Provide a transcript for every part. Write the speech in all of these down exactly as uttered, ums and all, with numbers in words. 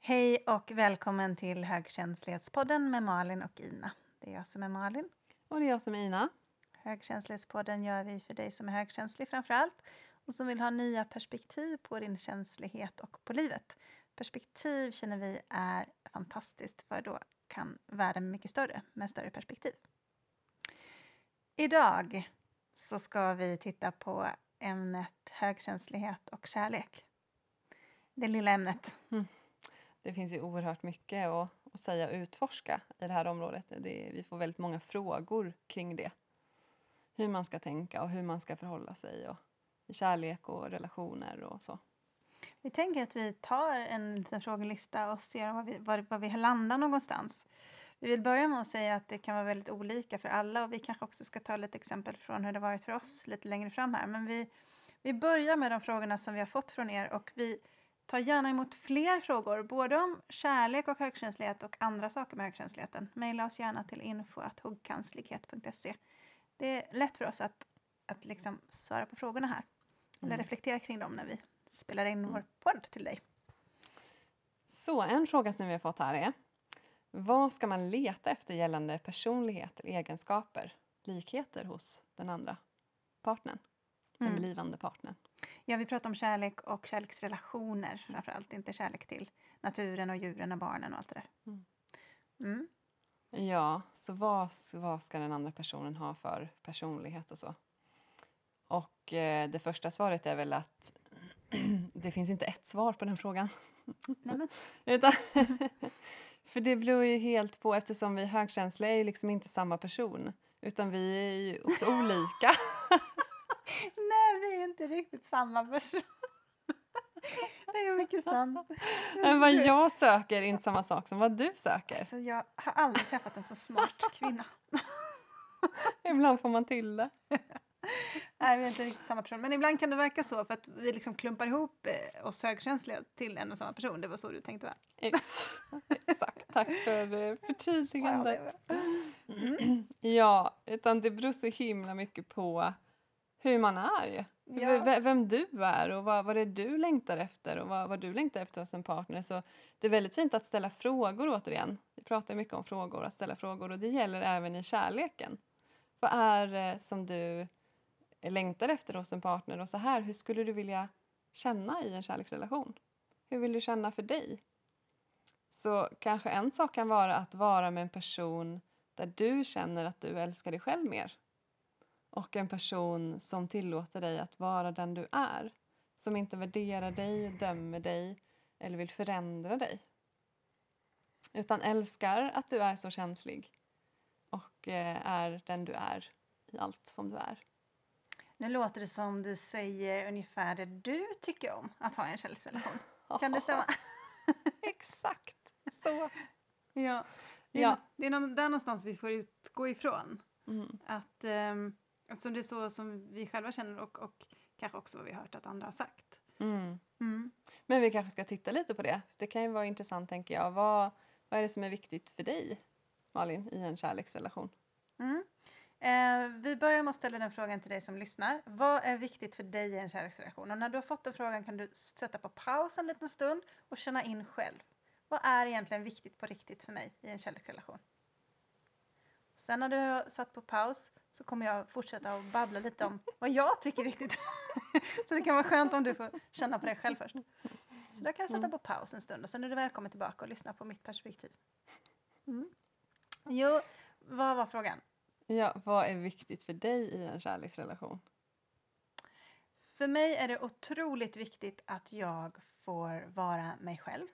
Hej och välkommen till Högkänslighetspodden med Malin och Ina. Det är jag som är Malin. Och det är jag som är Ina. Högkänslighetspodden gör vi för dig som är högkänslig framförallt och som vill ha nya perspektiv på din känslighet och på livet. Perspektiv känner vi är fantastiskt, för då kan världen bli mycket större med större perspektiv. Idag så ska vi titta på ämnet högkänslighet och kärlek. Det lilla ämnet. Mm. Det finns ju oerhört mycket att, att säga och utforska i det här området. Det, vi får väldigt många frågor kring det. Hur man ska tänka och hur man ska förhålla sig. Och i kärlek och relationer och så. Vi tänker att vi tar en liten frågelista och ser var vi, var, var vi landar någonstans. Vi vill börja med att säga att det kan vara väldigt olika för alla. Och vi kanske också ska ta lite exempel från hur det varit för oss lite längre fram här. Men vi, vi börjar med de frågorna som vi har fått från er. Och vi tar gärna emot fler frågor. Både om kärlek och högkänslighet och andra saker med högkänsligheten. Maila oss gärna till info at huggkanslighet punkt se. Det är lätt för oss att, att liksom svara på frågorna här. Eller Mm. reflektera kring dem när vi spelar in vår podd till dig. Så en fråga som vi har fått här är: vad ska man leta efter gällande personlighet eller egenskaper, likheter hos den andra partnern? Den Mm. blivande partnern. Ja, vi pratar om kärlek och kärleksrelationer framförallt. Inte kärlek till naturen och djuren och barnen och allt det där. Mm. Mm. Ja, så vad, vad ska den andra personen ha för personlighet och så? Och eh, det första svaret är väl att det finns inte ett svar på den frågan. Nej, men. Utan, för det beror ju helt på, eftersom vi är högkänsliga är ju liksom inte samma person. Utan vi är ju också olika. Nej, vi är inte riktigt samma person. Det är mycket sant. Men vad jag söker är inte samma sak som vad du söker. Alltså, jag har aldrig träffat en så smart kvinna. Ibland får man till det. Nej, vi är inte riktigt samma person. Men ibland kan det verka så, för att vi liksom klumpar ihop eh, oss högkänsliga till en och samma person. Det var så du tänkte, va? Ex- Exakt, tack för eh, förtydligandet. Ja, det var- mm. Ja, utan det beror så himla mycket på hur man är ju. Ja. V- vem du är och vad, vad det är du längtar efter och vad, vad du längtar efter hos en partner. Så det är väldigt fint att ställa frågor återigen. Vi pratar mycket om frågor, att ställa frågor, och det gäller även i kärleken. Vad är det som du längtar efter hos en partner, och så här, hur skulle du vilja känna i en kärleksrelation? Hur vill du känna för dig? Så kanske en sak kan vara att vara med en person där du känner att du älskar dig själv mer. Och en person som tillåter dig att vara den du är. Som inte värderar dig, dömer dig eller vill förändra dig. Utan älskar att du är så känslig. Och eh, är den du är i allt som du är. Nu låter det som du säger ungefär det du tycker om att ha en kärleksrelation. Kan det stämma? Exakt. Så. Ja. Det är, Ja. det är någon, där någonstans vi får utgå ifrån. Mm. Att, um, eftersom det är så som vi själva känner och, och kanske också vad vi har hört att andra har sagt. Mm. Mm. Men vi kanske ska titta lite på det. Det kan ju vara intressant, tänker jag. Vad, vad är det som är viktigt för dig, Malin, i en kärleksrelation? Mm. Eh, vi börjar med att ställa den frågan till dig som lyssnar. Vad är viktigt för dig i en kärleksrelation? Och när du har fått den frågan kan du sätta på paus en liten stund och känna in själv. Vad är egentligen viktigt på riktigt för mig i en kärleksrelation? Sen när du har satt på paus så kommer jag fortsätta att babbla lite om vad jag tycker är viktigt. Så det kan vara skönt om du får känna på dig själv först. Så då kan jag sätta på paus en stund och sen är du välkommen tillbaka och lyssna på mitt perspektiv. Mm. Jo, vad var frågan? Ja, vad är viktigt för dig i en kärleksrelation? För mig är det otroligt viktigt att jag får vara mig själv.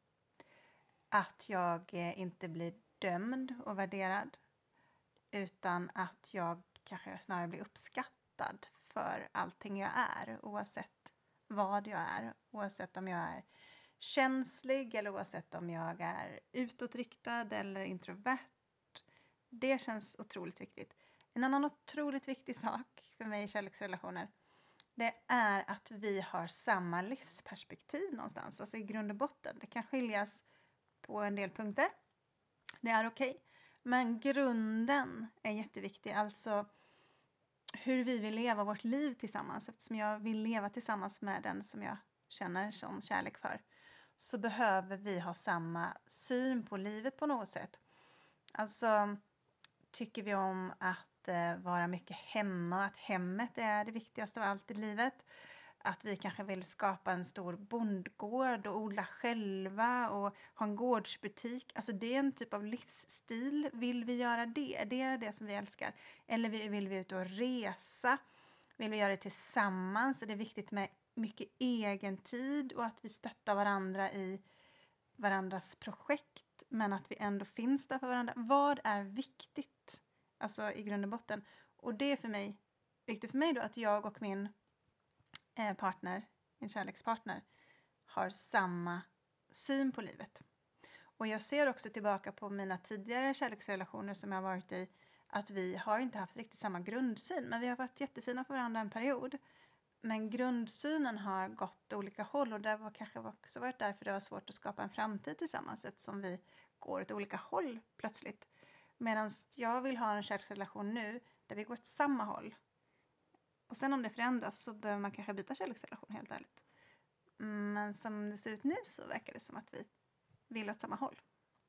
Att jag eh, inte blir dömd och värderad. Utan att jag kanske snarare blir uppskattad för allting jag är. Oavsett vad jag är. Oavsett om jag är känslig eller oavsett om jag är utåtriktad eller introvert. Det känns otroligt viktigt. En annan otroligt viktig sak för mig i kärleksrelationer, det är att vi har samma livsperspektiv någonstans. Alltså i grund och botten. Det kan skiljas på en del punkter. Det är okej. Okay. Men grunden är jätteviktig. Alltså hur vi vill leva vårt liv tillsammans. Eftersom jag vill leva tillsammans med den som jag känner sån kärlek för. så behöver vi ha samma syn på livet på något sätt. Alltså, tycker vi om att eh, vara mycket hemma, att hemmet är det viktigaste av allt i livet. Att vi kanske vill skapa en stor bondgård och odla själva och ha en gårdsbutik. Alltså det är en typ av livsstil. Vill vi göra det? Det är det som vi älskar. Eller vi- vill vi ut och resa? Vill vi göra det tillsammans? Är det viktigt med mycket egen tid och att vi stöttar varandra i varandras projekt, men att vi ändå finns där för varandra. Vad är viktigt? Alltså i grund och botten. Och det är för mig viktigt för mig då att jag och min eh, partner, min kärlekspartner, har samma syn på livet. Och jag ser också tillbaka på mina tidigare kärleksrelationer som jag har varit i, att vi har inte haft riktigt samma grundsyn, men vi har varit jättefina för varandra en period. Men grundsynen har gått olika håll och det var kanske också varit därför det var svårt att skapa en framtid tillsammans eftersom vi går åt olika håll plötsligt. Medan jag vill ha en kärleksrelation nu där vi går åt samma håll. Och sen om det förändras så behöver man kanske byta kärleksrelation, helt ärligt. Men som det ser ut nu så verkar det som att vi vill åt samma håll.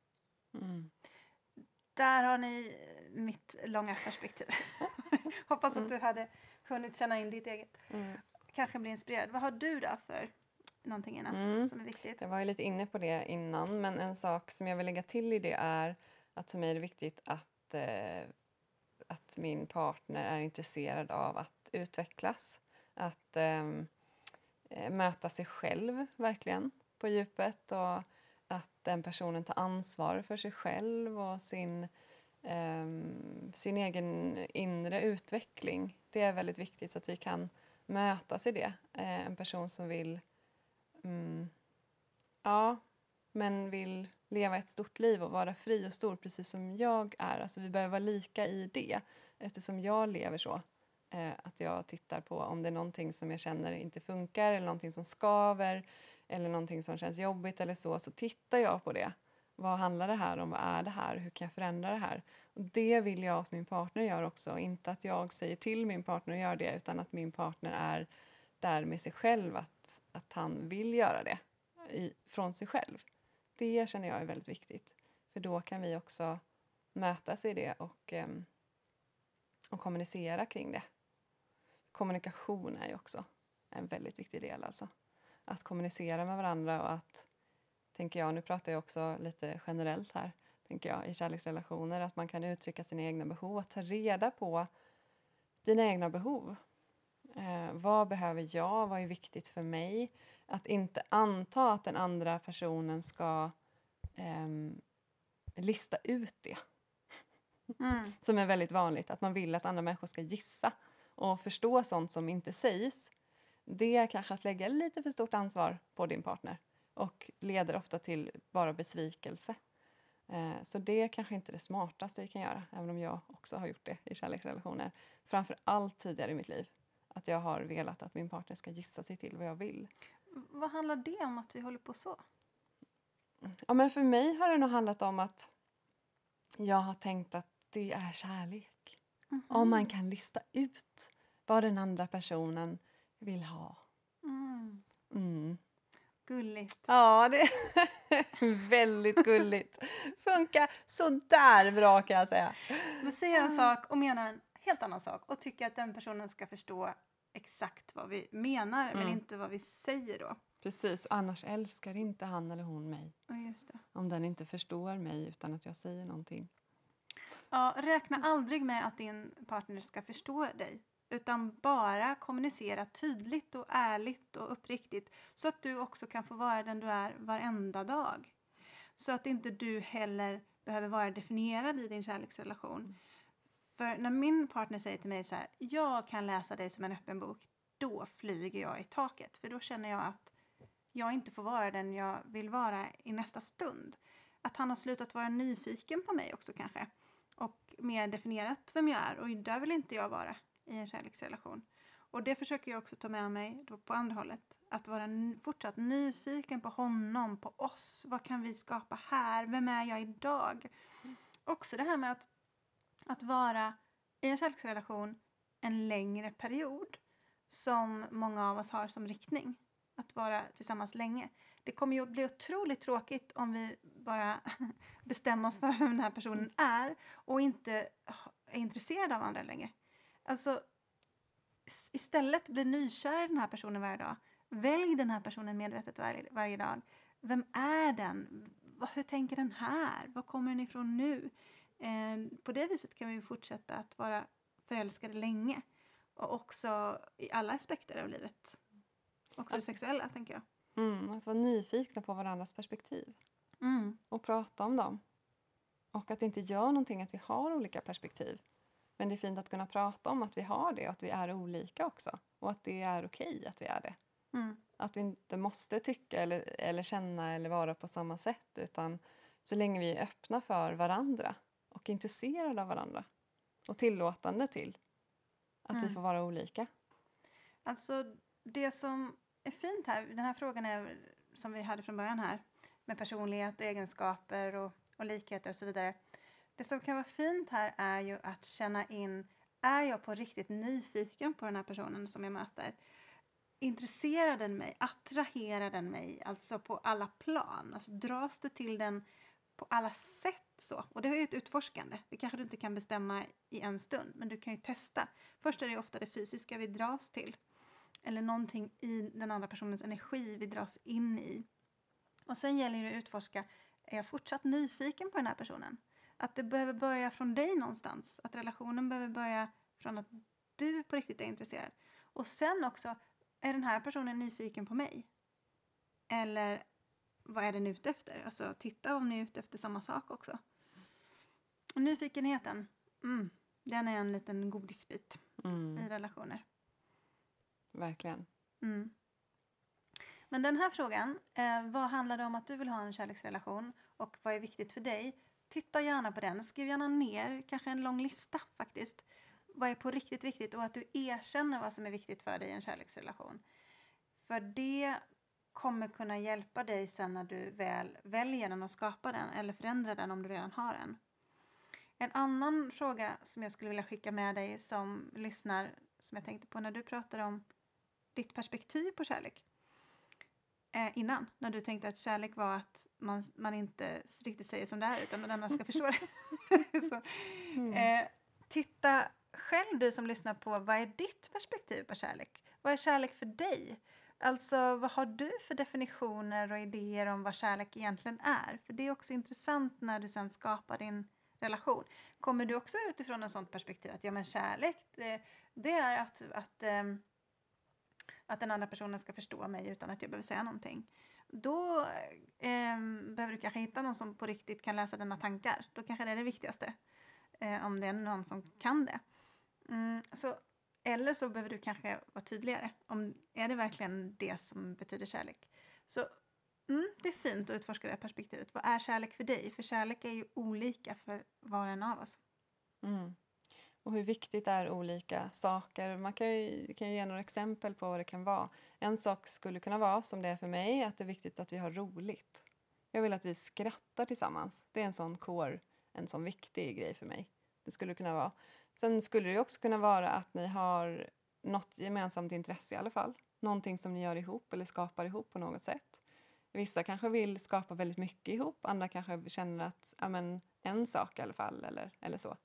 Mm. Där har ni mitt långa perspektiv. Hoppas att du hade hunnit känna in ditt eget. Mm. Kanske bli inspirerad. Vad har du då för någonting innan Mm. som är viktigt? Jag var ju lite inne på det innan, men en sak som jag vill lägga till i det är att för mig är det viktigt att, eh, att min partner är intresserad av att utvecklas. Att ehm, eh, möta sig själv verkligen på djupet och att den personen tar ansvar för sig själv och sin, ehm, sin egen inre utveckling. Det är väldigt viktigt så att vi kan mötas i det. Eh, en person som vill mm, ja, men vill leva ett stort liv och vara fri och stor precis som jag är. Alltså vi behöver vara lika i det eftersom jag lever så. Eh, att jag tittar på om det är någonting som jag känner inte funkar eller någonting som skaver eller någonting som känns jobbigt eller så, så tittar jag på det. Vad handlar det här om? Vad är det här? Hur kan jag förändra det här? Och det vill jag att min partner gör också. Inte att jag säger till min partner att göra det utan att min partner är där med sig själv att, att han vill göra det i, från sig själv. Det känner jag är väldigt viktigt. För då kan vi också mötas i det och, um, och kommunicera kring det. Kommunikation är ju också en väldigt viktig del alltså. Att kommunicera med varandra och att, tänker jag, nu pratar jag också lite generellt här, tänker jag, i kärleksrelationer, att man kan uttrycka sina egna behov, att ta reda på dina egna behov. Eh, vad behöver jag? Vad är viktigt för mig? Att inte anta att den andra personen ska eh, lista ut det. Mm. Som är väldigt vanligt. Att man vill att andra människor ska gissa och förstå sånt som inte sägs. Det är kanske att lägga lite för stort ansvar på din partner. Och leder ofta till bara besvikelse. Eh, så det är kanske inte det smartaste vi kan göra. Även om jag också har gjort det i kärleksrelationer. Framför allt tidigare i mitt liv. Att jag har velat att min partner ska gissa sig till vad jag vill. Vad handlar det om att vi håller på så? Ja, men för mig har det nog handlat om att jag har tänkt att det är kärlek. Mhm. Om man kan lista ut vad den andra personen vill ha. Mm. Mm. Gulligt. Ja, det är väldigt gulligt. Funkar så där bra kan jag säga. Men säger en sak och menar en helt annan sak och tycker att den personen ska förstå exakt vad vi menar Mm. men inte vad vi säger då. Precis, och annars älskar inte han eller hon mig. Ja, just det. Om den inte förstår mig utan att jag säger någonting. Ja, räkna aldrig med att din partner ska förstå dig. Utan bara kommunicera tydligt och ärligt och uppriktigt. Så att du också kan få vara den du är varenda dag. Så att inte du heller behöver vara definierad i din kärleksrelation. Mm. För när min partner säger till mig så här: jag kan läsa dig som en öppen bok. Då flyger jag i taket. För då känner jag att jag inte får vara den jag vill vara i nästa stund. Att han har slutat vara nyfiken på mig också kanske. Och mer definierat vem jag är. Och där vill inte jag vara i en kärleksrelation. Och det försöker jag också ta med mig då på andra hållet. Att vara n- fortsatt nyfiken på honom, på oss. Vad kan vi skapa här? Vem är jag idag? Mm. Också det här med att, att vara i en kärleksrelation en längre period. Som många av oss har som riktning. Att vara tillsammans länge. Det kommer ju att bli otroligt tråkigt om vi bara bestämmer oss för vem den här personen är och inte är intresserade av andra längre. Alltså s- istället bli nykär i den här personen varje dag. Välj den här personen medvetet varje, varje dag. Vem är den? Va- Hur tänker den här? Var kommer den ifrån nu? Eh, på det viset kan vi fortsätta att vara förälskade länge. Och också i alla aspekter av livet. Också det sexuella, tänker jag. Mm, att vara nyfikna på varandras perspektiv. Mm. Och prata om dem. Och att det inte gör någonting att vi har olika perspektiv. Men det är fint att kunna prata om att vi har det och att vi är olika också. Och att det är okej att vi är det. Mm. Att vi inte måste tycka eller, eller känna eller vara på samma sätt. Utan så länge vi är öppna för varandra och intresserade av varandra. Och tillåtande till att Mm. vi får vara olika. Alltså det som är fint här, den här frågan är som vi hade från början här. Med personlighet och egenskaper och, och likheter och så vidare. Det som kan vara fint här är ju att känna in, är jag på riktigt nyfiken på den här personen som jag möter? Intresserar den mig? Attraherar den mig? Alltså på alla plan? Alltså dras du till den på alla sätt så? Och det är ju ett utforskande. Det kanske du inte kan bestämma i en stund, men du kan ju testa. Först är det ofta det fysiska vi dras till. Eller någonting i den andra personens energi vi dras in i. Och sen gäller det att utforska, är jag fortsatt nyfiken på den här personen? Att det behöver börja från dig någonstans. Att relationen behöver börja från att du på riktigt är intresserad. Och sen också, är den här personen nyfiken på mig? Eller vad är den ute efter? Alltså titta om ni är ute efter samma sak också. Och nyfikenheten, mm, den är en liten godisbit Mm, i relationer. verkligen. Mm. Men den här frågan, eh, vad handlar det om att du vill ha en kärleksrelation och vad är viktigt för dig? Titta gärna på den, skriv gärna ner, kanske en lång lista faktiskt. Vad är på riktigt viktigt och att du erkänner vad som är viktigt för dig i en kärleksrelation. För det kommer kunna hjälpa dig sen när du väl väljer den och skapar den eller förändrar den om du redan har en. En annan fråga som jag skulle vilja skicka med dig som lyssnar, som jag tänkte på när du pratade om ditt perspektiv på kärlek. Eh, innan, när du tänkte att kärlek var att man, man inte riktigt säger som det är utan att den andra ska förstå det. Så, Mm. eh, titta själv du som lyssnar på, vad är ditt perspektiv på kärlek? Vad är kärlek för dig? Alltså vad har du för definitioner och idéer om vad kärlek egentligen är? För det är också intressant när du sen skapar din relation. Kommer du också utifrån en sånt perspektiv att ja men kärlek det, det är att, att ehm, att den andra personen ska förstå mig utan att jag behöver säga någonting. Då eh, behöver du kanske hitta någon som på riktigt kan läsa dina tankar. Då kanske det är det viktigaste. Eh, om det är någon som kan det. Mm, så, eller så behöver du kanske vara tydligare. Om, är det verkligen det som betyder kärlek? Så mm, det är fint att utforska det här perspektivet. Vad är kärlek för dig? För kärlek är ju olika för var och en av oss. Mm. Och hur viktigt är olika saker. Man kan ju, kan ju ge några exempel på vad det kan vara. En sak skulle kunna vara, som det är för mig, att det är viktigt att vi har roligt. Jag vill att vi skrattar tillsammans. Det är en sån core, en sån viktig grej för mig. Det skulle kunna vara. Sen skulle det också kunna vara att ni har något gemensamt intresse i alla fall. Någonting som ni gör ihop eller skapar ihop på något sätt. Vissa kanske vill skapa väldigt mycket ihop. Andra kanske känner att ja, men, en sak i alla fall eller, eller så.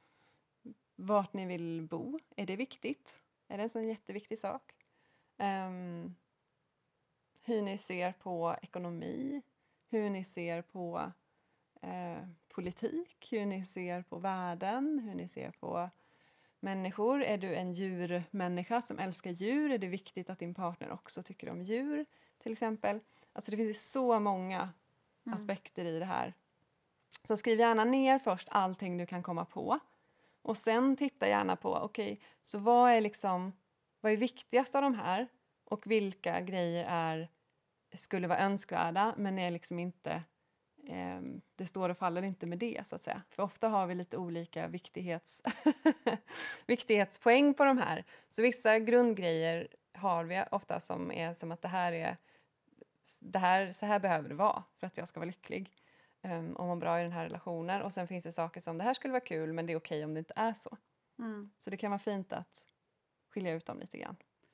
Vart ni vill bo, är det viktigt? Är det en sån jätteviktig sak? Um, hur ni ser på ekonomi, hur ni ser på uh, politik, hur ni ser på världen, hur ni ser på människor. Är du en djurmänniska som älskar djur? Är det viktigt att din partner också tycker om djur, till exempel? Alltså det finns ju så många Mm. aspekter i det här. Så skriv gärna ner först allting du kan komma på. Och sen titta gärna på, okej, okay, så vad är liksom, vad är viktigast av de här? Och vilka grejer är, skulle vara önskvärda, men är liksom inte, eh, det står och faller inte med det, så att säga. För ofta har vi lite olika viktighets, viktighetspoäng på de här. Så vissa grundgrejer har vi ofta som är som att det här är, det här, så här behöver det vara för att jag ska vara lycklig. Um, och må bra i den här relationen. Och sen finns det saker som det här skulle vara kul, men det är okej om det inte är så. Mm. Så det kan vara fint att skilja ut dem lite grann.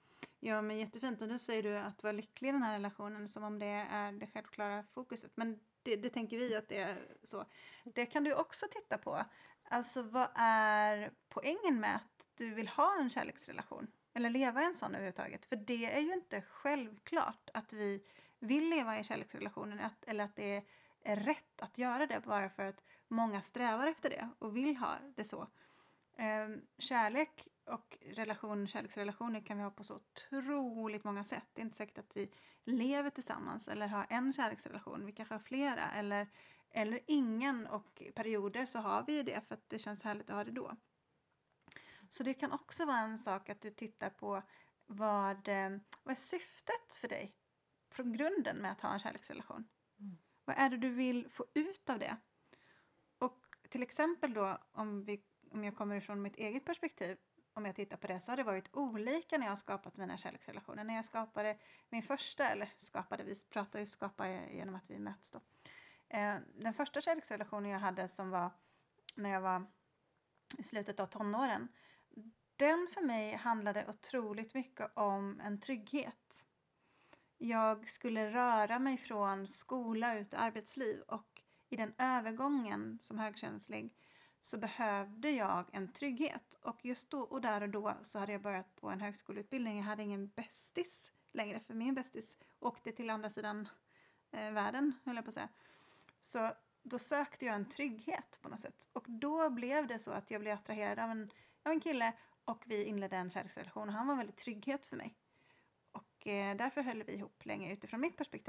Ja, men jättefint. Och nu säger du att vara lycklig i den här relationen som om det är det självklara fokuset. Men det, det tänker vi att det är så. Det kan du också titta på. Alltså vad är poängen med att du vill ha en kärleksrelation? Eller leva i en sån överhuvudtaget? För det är ju inte självklart att vi vill leva i kärleksrelationen. Att, eller att det är rätt att göra det bara för att många strävar efter det och vill ha det så. Ehm, kärlek och relation, kärleksrelationer kan vi ha på så otroligt många sätt. Det är inte säkert att vi lever tillsammans eller har en kärleksrelation. Vi kanske har flera eller, eller ingen, och perioder så har vi ju det för att det känns härligt att ha det då. Så det kan också vara en sak att du tittar på vad, eh, vad är syftet för dig från grunden med att ha en kärleksrelation. Mm. Vad är det du vill få ut av det? Och till exempel då om, vi, om jag kommer ifrån mitt eget perspektiv, om jag tittar på det, så har det varit olika när jag har skapat mina kärleksrelationer. När jag skapade min första, eller skapade, vi pratar ju skapa genom att vi möts då. Eh, den första kärleksrelationen jag hade som var när jag var i slutet av tonåren, den för mig handlade otroligt mycket om en trygghet. Jag skulle röra mig från skola ut i arbetsliv, och i den övergången som högkänslig så behövde jag en trygghet. Och just då och där och då så hade jag börjat på en högskoleutbildning. Jag hade ingen bästis längre, för min bästis åkte till andra sidan eh, världen, höll jag på att säga. Så då sökte jag en trygghet på något sätt. Och då blev det så att jag blev attraherad av en, av en kille, och vi inledde en kärleksrelation. Och han var en väldigt trygghet för mig. Och eh, därför höll vi ihop länge utifrån mitt perspektiv.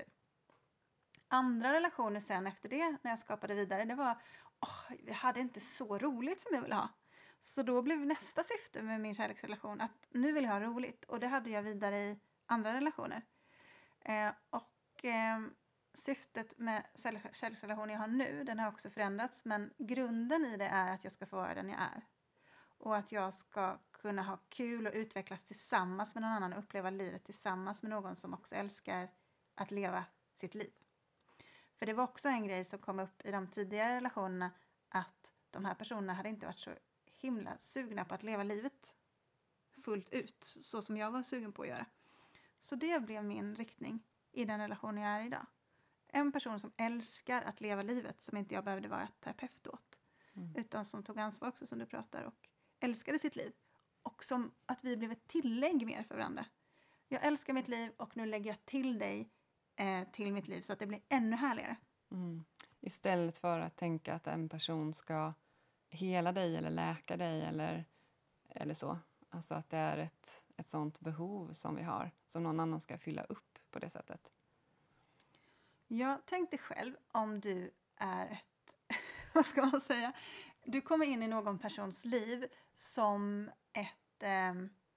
Andra relationer sen efter det, när jag skapade vidare, det var oh, vi hade inte så roligt som jag ville ha. Så då blev nästa syfte med min kärleksrelation att nu vill jag ha roligt. Och det hade jag vidare i andra relationer. Eh, och eh, syftet med kärleksrelationen jag har nu, den har också förändrats. Men grunden i det är att jag ska få vara den jag är. Och att jag ska kunna ha kul och utvecklas tillsammans med någon annan och uppleva livet tillsammans med någon som också älskar att leva sitt liv. För det var också en grej som kom upp i de tidigare relationerna, att de här personerna hade inte varit så himla sugna på att leva livet fullt ut, så som jag var sugen på att göra. Så det blev min riktning i den relation jag är idag. En person som älskar att leva livet, som inte jag behövde vara terapeut åt. Mm. Utan som tog ansvar också, som du pratar, och älskade sitt liv. Och som att vi blev ett tillägg mer för varandra. Jag älskar mitt liv och nu lägger jag till dig eh, till mitt liv så att det blir ännu härligare. Mm. Istället för att tänka att en person ska hela dig eller läka dig eller, eller så. Alltså att det är ett, ett sånt behov som vi har, som någon annan ska fylla upp på det sättet. Jag tänkte själv, om du är ett, vad ska man säga, du kommer in i någon persons liv som ett eh,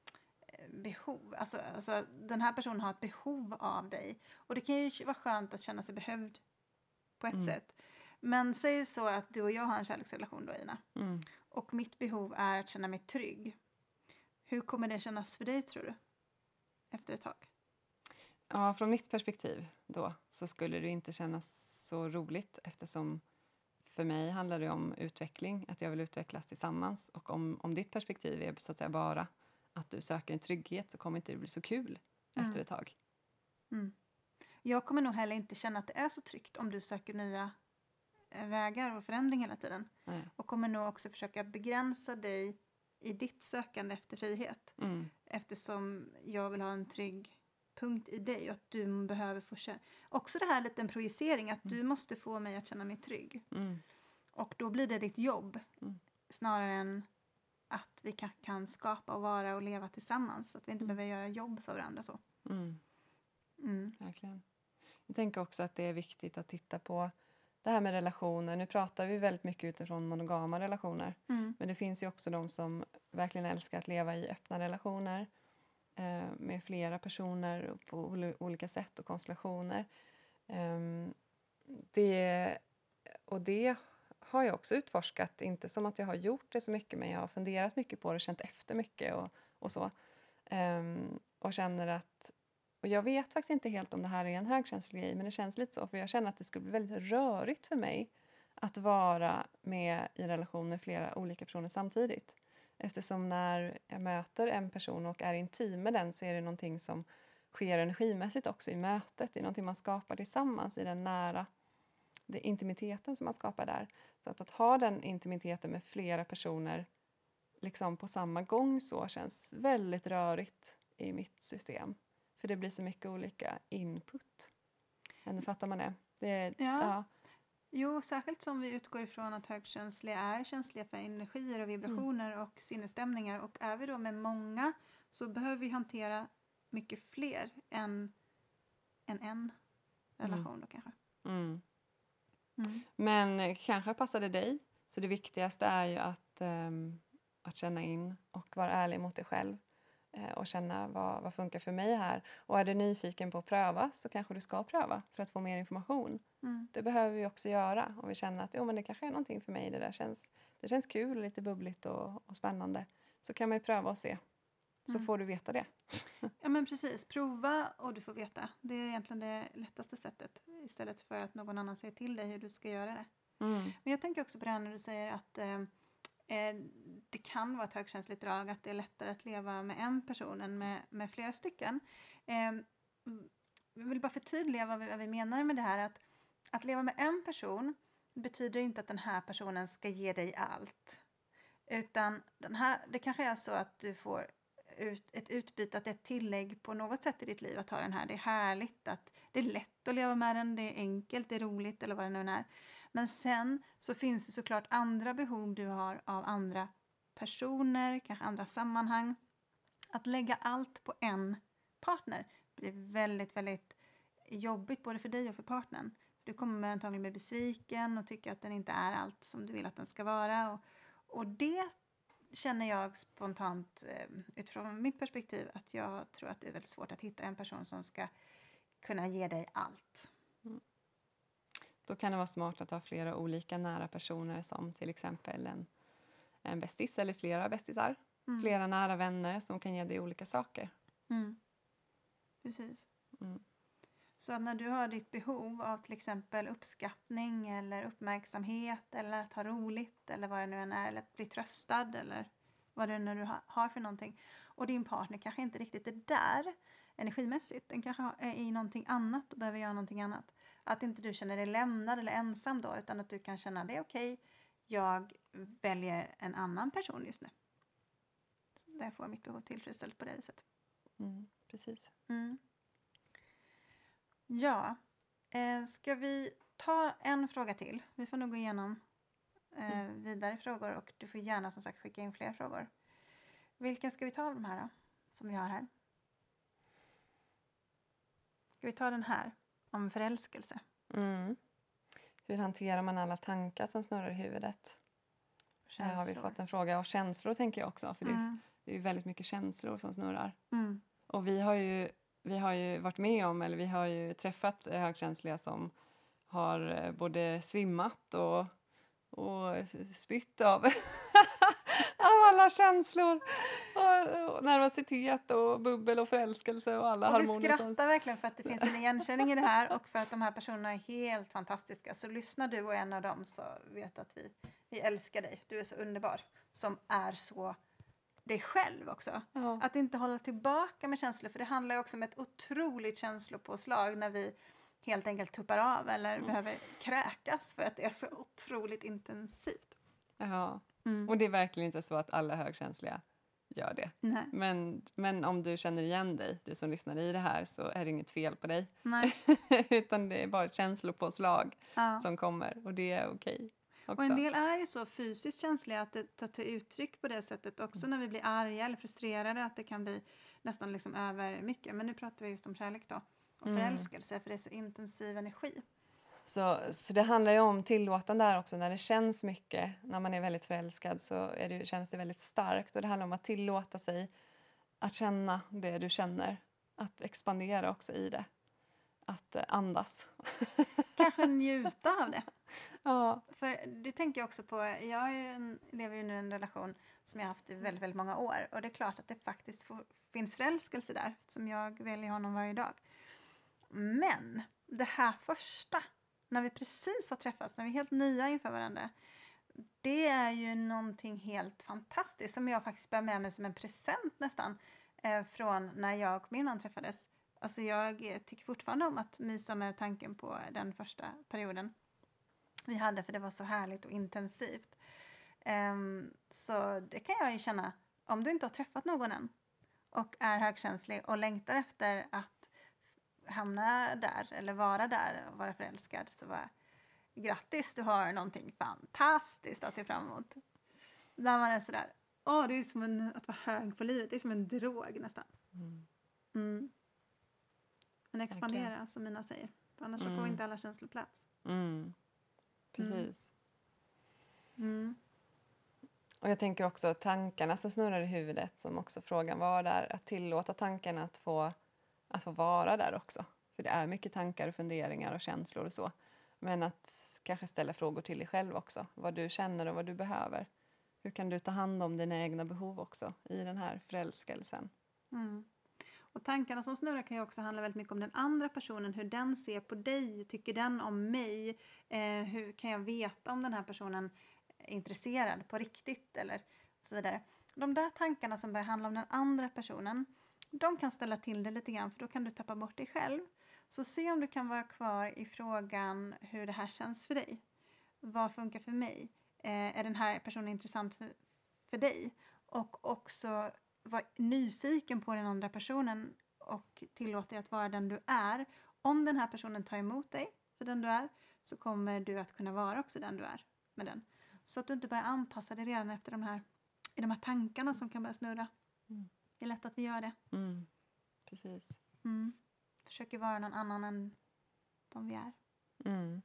behov. Alltså, alltså den här personen har ett behov av dig. Och det kan ju vara skönt att känna sig behövd på ett mm. sätt. Men säg så att du och jag har en kärleksrelation då, Ina. Mm. Och mitt behov är att känna mig trygg. Hur kommer det kännas för dig, tror du? Efter ett tag. Ja, från mitt perspektiv då så skulle det inte kännas så roligt, eftersom för mig handlar det om utveckling, att jag vill utvecklas tillsammans. Och om, om ditt perspektiv är så att säga bara att du söker en trygghet, så kommer inte det bli så kul mm. efter ett tag. Mm. Jag kommer nog heller inte känna att det är så tryggt om du söker nya vägar och förändring hela tiden. Nej. Och kommer nog också försöka begränsa dig i ditt sökande efter frihet. Mm. Eftersom jag vill ha en trygg punkt i dig och att du behöver få känna. Också det här lite en projicering, att mm. du måste få mig att känna mig trygg. Mm. Och då blir det ditt jobb mm. snarare än att vi kan, kan skapa och vara och leva tillsammans. Att vi inte mm. behöver göra jobb för varandra så. Mm. Mm. Verkligen. Jag tänker också att det är viktigt att titta på det här med relationer. Nu pratar vi väldigt mycket utifrån monogama relationer. Mm. Men det finns ju också de som verkligen älskar att leva i öppna relationer. Eh, med flera personer på ol- olika sätt och konstellationer. Eh, det, och det har jag också utforskat. Inte som att jag har gjort det så mycket, men jag har funderat mycket på det, känt efter mycket och, och så. Eh, och känner att Och jag vet faktiskt inte helt om det här är en högkänslig grej, men det känns lite så. För jag känner att det skulle bli väldigt rörigt för mig att vara med i relation med flera olika personer samtidigt. Eftersom när jag möter en person och är intim med den så är det någonting som sker energimässigt också i mötet. Det är någonting man skapar tillsammans i den nära, det är intimiteten som man skapar där. Så att, att ha den intimiteten med flera personer liksom på samma gång så känns väldigt rörigt i mitt system. För det blir så mycket olika input. Ändå fattar man det. det är, Ja. ja. Jo, särskilt som vi utgår ifrån att högkänsliga är känsliga för energier och vibrationer mm. och sinnesstämningar. Och är vi då med många så behöver vi hantera mycket fler än, än en relation mm. då kanske. Mm. Mm. Men kanske passar det dig. Så det viktigaste är ju att, um, att känna in och vara ärlig mot dig själv. Uh, och känna vad, vad funkar för mig här. Och är du nyfiken på att pröva så kanske du ska pröva för att få mer information. Mm. Det behöver vi också göra. Om vi känner att jo, men det kanske är någonting för mig. Det där känns, det känns kul, lite bubbligt och, och spännande. Så kan man ju pröva och se. Så Mm. får du veta det. Ja men precis, prova och du får veta. Det är egentligen det lättaste sättet. Istället för att någon annan säger till dig hur du ska göra det. Mm. Men jag tänker också på det här när du säger att eh, det kan vara ett högkänsligt drag. Att det är lättare att leva med en person än med, med flera stycken. Eh, jag vill bara förtydliga vad vi, vad vi menar med det här. Att, att leva med en person betyder inte att den här personen ska ge dig allt. Utan den här, det kanske är så att du får ut, ett utbyte, att det är ett tillägg på något sätt i ditt liv att ha den här. Det är härligt, att det är lätt att leva med den, det är enkelt, det är roligt eller vad det nu är. Men sen så finns det såklart andra behov du har av andra personer, kanske andra sammanhang. Att lägga allt på en partner blir väldigt, väldigt jobbigt både för dig och för partnern. Du kommer antagligen bli besviken och tycka att den inte är allt som du vill att den ska vara. Och, och det känner jag spontant utifrån mitt perspektiv att jag tror att det är väldigt svårt att hitta en person som ska kunna ge dig allt. Mm. Då kan det vara smart att ha flera olika nära personer som till exempel en, en bästis eller flera bästisar. Mm. Flera nära vänner som kan ge dig olika saker. Mm. Precis. Mm. Så när du har ditt behov av till exempel uppskattning eller uppmärksamhet eller att ha roligt eller vad det nu än är, eller att bli tröstad eller vad det nu du har för någonting, och din partner kanske inte riktigt är där energimässigt, den kanske är i någonting annat och behöver göra någonting annat, att inte du känner dig lämnad eller ensam då, utan att du kan känna det är okej, jag väljer en annan person just nu. Så där får jag mitt behov tillfredsställt på det viset. Mm, precis. Mm. Ja, eh, ska vi ta en fråga till? Vi får nog gå igenom eh, mm. vidare frågor och du får gärna som sagt skicka in fler frågor. Vilka ska vi ta av de här då, som vi har här? Ska vi ta den här om förälskelse? Mm. Hur hanterar man alla tankar som snurrar i huvudet? Här har vi fått en fråga. Och känslor tänker jag också, för mm. det är ju väldigt mycket känslor som snurrar. Mm. Och vi har ju Vi har ju varit med om, eller vi har ju träffat högkänsliga som har både svimmat och, och spytt av, av alla känslor. Och, och nervositet och bubbel och förälskelse och alla harmoner. Och vi skrattar som... verkligen för att det finns en igenkänning i det här och för att de här personerna är helt fantastiska. Så lyssnar du och en av dem så vet att vi, vi älskar dig. Du är så underbar som är så... dig själv också. Ja. Att inte hålla tillbaka med känslor. För det handlar ju också om ett otroligt känslopåslag när vi helt enkelt tuppar av eller mm. behöver kräkas för att det är så otroligt intensivt. Ja, mm. och det är verkligen inte så att alla högkänsliga gör det. Nej. Men, men om du känner igen dig, du som lyssnar i det här, så är det inget fel på dig. Nej. Utan det är bara ett känslopåslag ja. som kommer och det är okej. Också. Och en del är ju så fysiskt känsliga att det tar till uttryck på det sättet också mm. när vi blir arga eller frustrerade, att det kan bli nästan liksom över mycket. Men nu pratar vi just om kärlek då och mm. förälskelse, för det är så intensiv energi. Så, så det handlar ju om tillåtande där också. När det känns mycket, när man är väldigt förälskad, så är det, känns det väldigt starkt. Och det handlar om att tillåta sig att känna det du känner. Att expandera också i det. Att eh, andas. Kanske njuta av det. Ja. För det tänker jag också på. Jag är ju en, lever ju nu i en relation som jag har haft i väldigt, väldigt många år. Och det är klart att det faktiskt får, finns förälskelse där. Som jag väljer honom varje dag. Men det här första, när vi precis har träffats, när vi är helt nya inför varandra. det är ju någonting helt fantastiskt som jag faktiskt bär med mig som en present nästan eh, från när jag och min man träffades. Alltså jag eh, tycker fortfarande om att mysa med tanken på den första perioden vi hade, för det var så härligt och intensivt. Ehm, så det kan jag ju känna, om du inte har träffat någon än och är högkänslig och längtar efter att hamna där eller vara där och vara förälskad, så var grattis, du har någonting fantastiskt att se fram emot. När man är sådär, åh, det är som en, att vara hög på livet, det är som en drog nästan. Mm. Mm. Men expandera, Verkligen. som Mina säger. För annars så Mm. får inte alla känslor plats. Mm. Precis. Mm. Och jag tänker också tankarna som snurrar i huvudet, som också frågan var där, att tillåta tankarna att få, att få vara där också. För det är mycket tankar och funderingar och känslor och så. Men att kanske ställa frågor till dig själv också. Vad du känner och vad du behöver. Hur kan du ta hand om dina egna behov också i den här förälskelsen? Mm. Och tankarna som snurrar kan ju också handla väldigt mycket om den andra personen, hur den ser på dig, tycker den om mig, eh, hur kan jag veta om den här personen är intresserad på riktigt eller så vidare. De där tankarna som börjar handla om den andra personen, de kan ställa till det lite grann, för då kan du tappa bort dig själv. Så se om du kan vara kvar i frågan hur det här känns för dig. Vad funkar för mig? Eh, är den här personen intressant för, för dig? Och också var nyfiken på den andra personen och tillåt dig att vara den du är. Om den här personen tar emot dig för den du är, så kommer du att kunna vara också den du är med den. Så att du inte börjar anpassa dig redan efter de här, i de här tankarna som kan börja snurra. Mm. Det är lätt att vi gör det. Mm. Precis. Mm. Försöker vara någon annan än de vi är. Mm.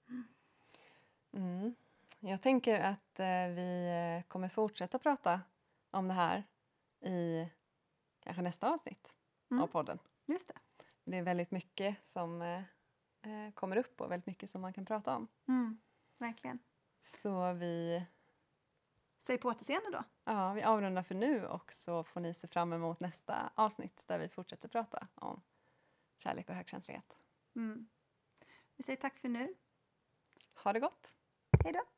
Mm. Jag tänker att eh, vi eh, kommer fortsätta prata om det här i kanske nästa avsnitt Mm. av podden. Just det. Det är väldigt mycket som eh, eh, kommer upp och väldigt mycket som man kan prata om. Mm. Verkligen. Så vi, Säg på återseende då. ja, vi avrundar för nu, och så får ni se fram emot nästa avsnitt där vi fortsätter prata om kärlek och högkänslighet. Mm. Vi säger tack för nu. Ha det gott! Hej då!